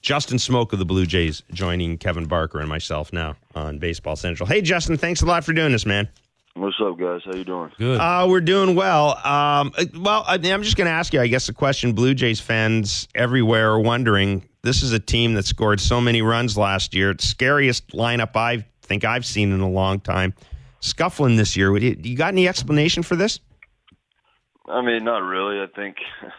Justin Smoke of the Blue Jays joining Kevin Barker and myself now on Baseball Central. Hey, Justin, thanks a lot for doing this, man. What's up, guys? How you doing? Good. We're doing well. I'm just going to ask you, I guess, a question Blue Jays fans everywhere are wondering. This is a team that scored so many runs last year. It's the scariest lineup I think I've seen in a long time. Scuffling this year. You got any explanation for this? I mean, not really. I think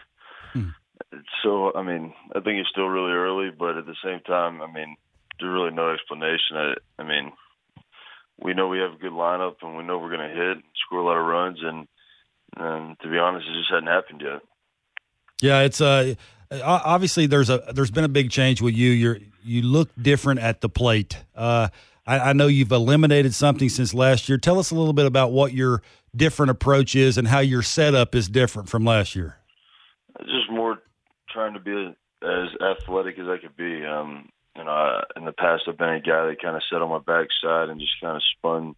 I think it's still really early, but at the same time, I mean, there's really no explanation. I mean, we know we have a good lineup, and we know we're going to hit and score a lot of runs, and to be honest, it just hadn't happened yet. Yeah, it's obviously there's been a big change with you. You look different at the plate. I know you've eliminated something since last year. Tell us a little bit about what your different approach is and how your setup is different from last year. Just more trying to be as athletic as I could be. In the past, I've been a guy that kind of sat on my backside and just kind of spun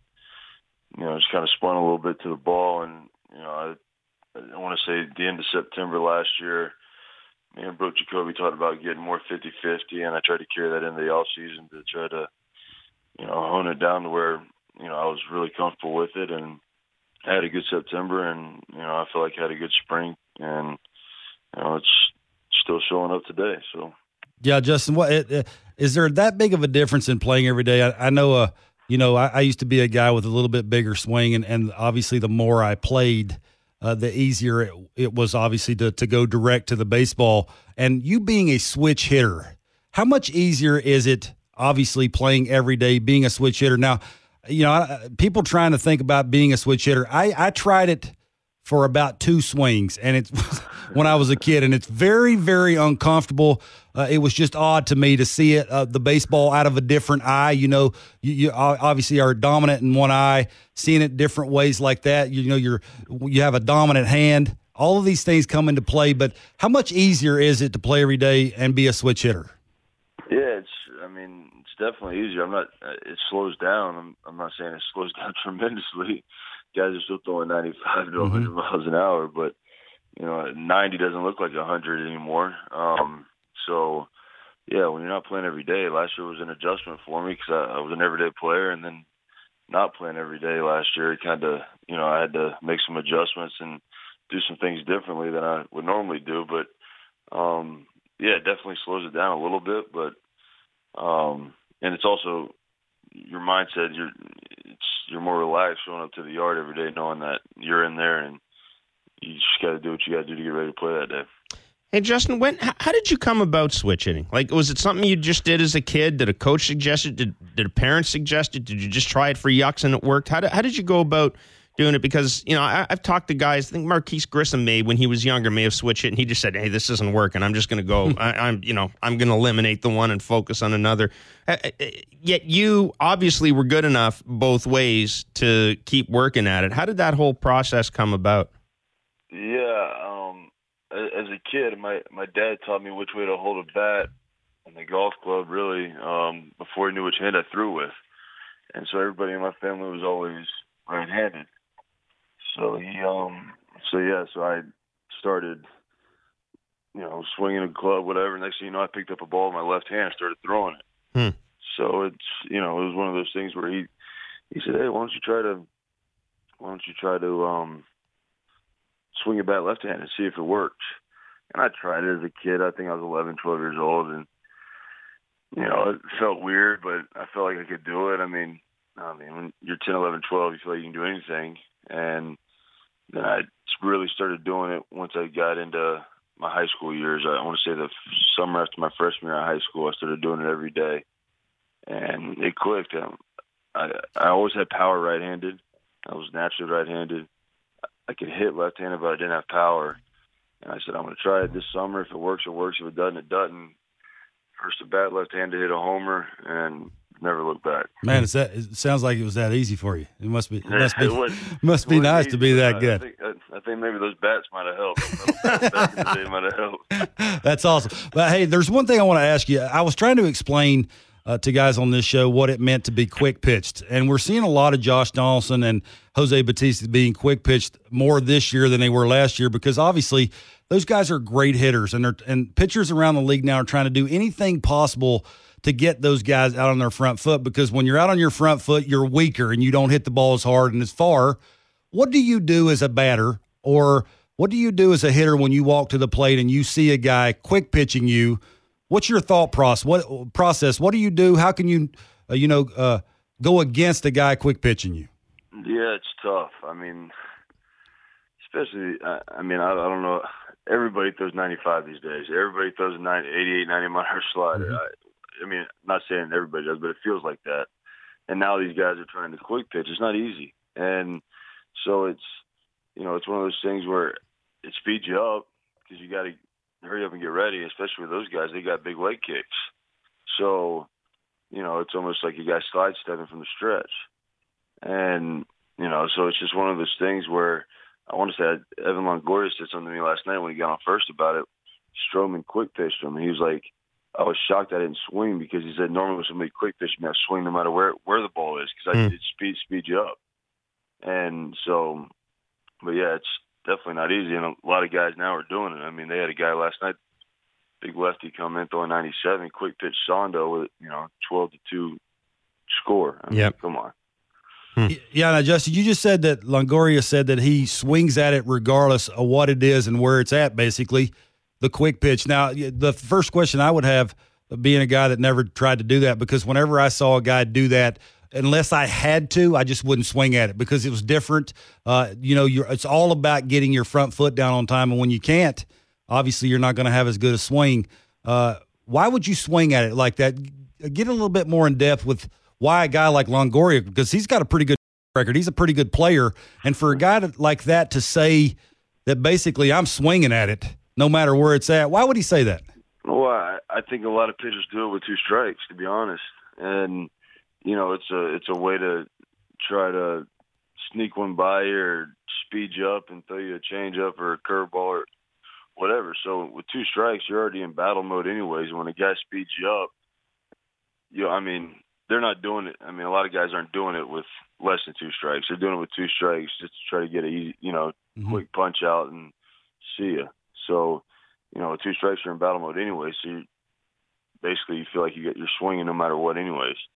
a little bit to the ball. And, I want to say at the end of September last year, me and Brooke Jacoby talked about getting more 50-50, and I tried to carry that into the offseason to try to, hone it down to where, I was really comfortable with it. And I had a good September, and, I feel like I had a good spring. And, it's still showing up today, so. Yeah, Justin, is there that big of a difference in playing every day? I know, I used to be a guy with a little bit bigger swing, and obviously the more I played, the easier it was obviously to go direct to the baseball. And you being a switch hitter, how much easier is it, obviously, playing every day, being a switch hitter? Now, people trying to think about being a switch hitter, I tried it for about 2 swings, and it's when I was a kid, and it's very, very uncomfortable. It was just odd to me to see it, the baseball out of a different eye. You obviously are dominant in one eye, seeing it different ways like that. You have a dominant hand. All of these things come into play, but how much easier is it to play every day and be a switch hitter? Yeah, it's definitely easier. It slows down. I'm not saying it slows down tremendously. Guys are still throwing 95 to 100 miles an hour, but 90 doesn't look like 100 anymore. So yeah, when you're not playing every day, last year was an adjustment for me because I was an everyday player, and then not playing every day last year, it kind of, I had to make some adjustments and do some things differently than I would normally do. But yeah, it definitely slows it down a little bit, but and it's also your mindset. You're more relaxed showing up to the yard every day, knowing that you're in there, and you just got to do what you got to do to get ready to play that day. Hey, Justin, how did you come about switch hitting? Like, was it something you just did as a kid? Did a coach suggest it? Did a parent suggest it? Did you just try it for yucks and it worked? How did you go about doing it? Because, I've talked to guys, I think Marquise Grissom when he was younger, may have switched it, and he just said, hey, this isn't working. I'm just going to go. I'm going to eliminate the one and focus on another. Yet you obviously were good enough both ways to keep working at it. How did that whole process come about? Yeah, as a kid, my dad taught me which way to hold a bat in the golf club, really, before he knew which hand I threw with. And so everybody in my family was always right-handed. So so I started, swinging a club, whatever. Next thing you know, I picked up a ball with my left hand and started throwing it. So it's, it was one of those things where he said, hey, why don't you try to swing a bat left-handed and see if it works. And I tried it as a kid. I think I was 11, 12 years old, and it felt weird, but I felt like I could do it. I mean, when you're 10, 11, 12, you feel like you can do anything. And then I really started doing it once I got into my high school years. I want to say the summer after my freshman year of high school, I started doing it every day, and it clicked. I always had power right-handed. I was naturally right-handed. I could hit left-handed, but I didn't have power. And I said, I'm going to try it this summer. If it works, it works. If it doesn't, it doesn't. First at bat, left-handed, hit a homer, and never looked back. Man, it sounds like it was that easy for you. It must be nice to be that good. I think maybe those bats might have helped. Back in the day might have helped. That's awesome. But, hey, there's one thing I want to ask you. I was trying to explain to guys on this show what it meant to be quick pitched. And we're seeing a lot of Josh Donaldson and Jose Bautista being quick pitched more this year than they were last year because obviously those guys are great hitters, and pitchers around the league now are trying to do anything possible to get those guys out on their front foot, because when you're out on your front foot, you're weaker and you don't hit the ball as hard and as far. What do you do as a batter, or what do you do as a hitter when you walk to the plate and you see a guy quick pitching you? What's your thought process? What do you do? How can you, go against a guy quick pitching you? Yeah, it's tough. I mean, especially, I don't know. Everybody throws 95 these days. Everybody throws a 88, 90-mile-an-hour slider. Mm-hmm. Not saying everybody does, but it feels like that. And now these guys are trying to quick pitch. It's not easy. And so it's one of those things where it speeds you up because you got to hurry up and get ready, especially with those guys. They got big leg kicks. So, it's almost like you guys sidestepping from the stretch. And, so it's just one of those things where I want to say Evan Longoria said something to me last night when he got on first about it. Stroman quick pitched him. And he was like, I was shocked I didn't swing, because he said normally when somebody quick pitched me, I swing no matter where the ball is, because it speeds you up. And so, but yeah, it's definitely not easy. And a lot of guys now are doing it. I mean, they had a guy last night, big lefty, come in throwing 97, quick pitch Sando with 12-2 score. I mean, come on. Yeah, now, Justin, you just said that Longoria said that he swings at it regardless of what it is and where it's at, basically, the quick pitch. Now, the first question I would have, being a guy that never tried to do that, because whenever I saw a guy do that, unless I had to, I just wouldn't swing at it because it was different. It's all about getting your front foot down on time, and when you can't, obviously you're not going to have as good a swing. Why would you swing at it like that? Get a little bit more in depth with why a guy like Longoria, because he's got a pretty good record. He's a pretty good player. And for a guy like that to say that basically I'm swinging at it no matter where it's at, why would he say that? Well, I think a lot of pitchers do it with 2 strikes, to be honest. And, it's a way to try to sneak one by you or speed you up and throw you a changeup or a curveball or whatever. So with 2 strikes, you're already in battle mode anyways. When a guy speeds you up, they're not doing it. I mean, a lot of guys aren't doing it with less than 2 strikes. They're doing it with 2 strikes just to try to get a easy, quick punch out and see you. So, with 2 strikes, you're in battle mode anyway. So you feel like you're swinging no matter what anyways.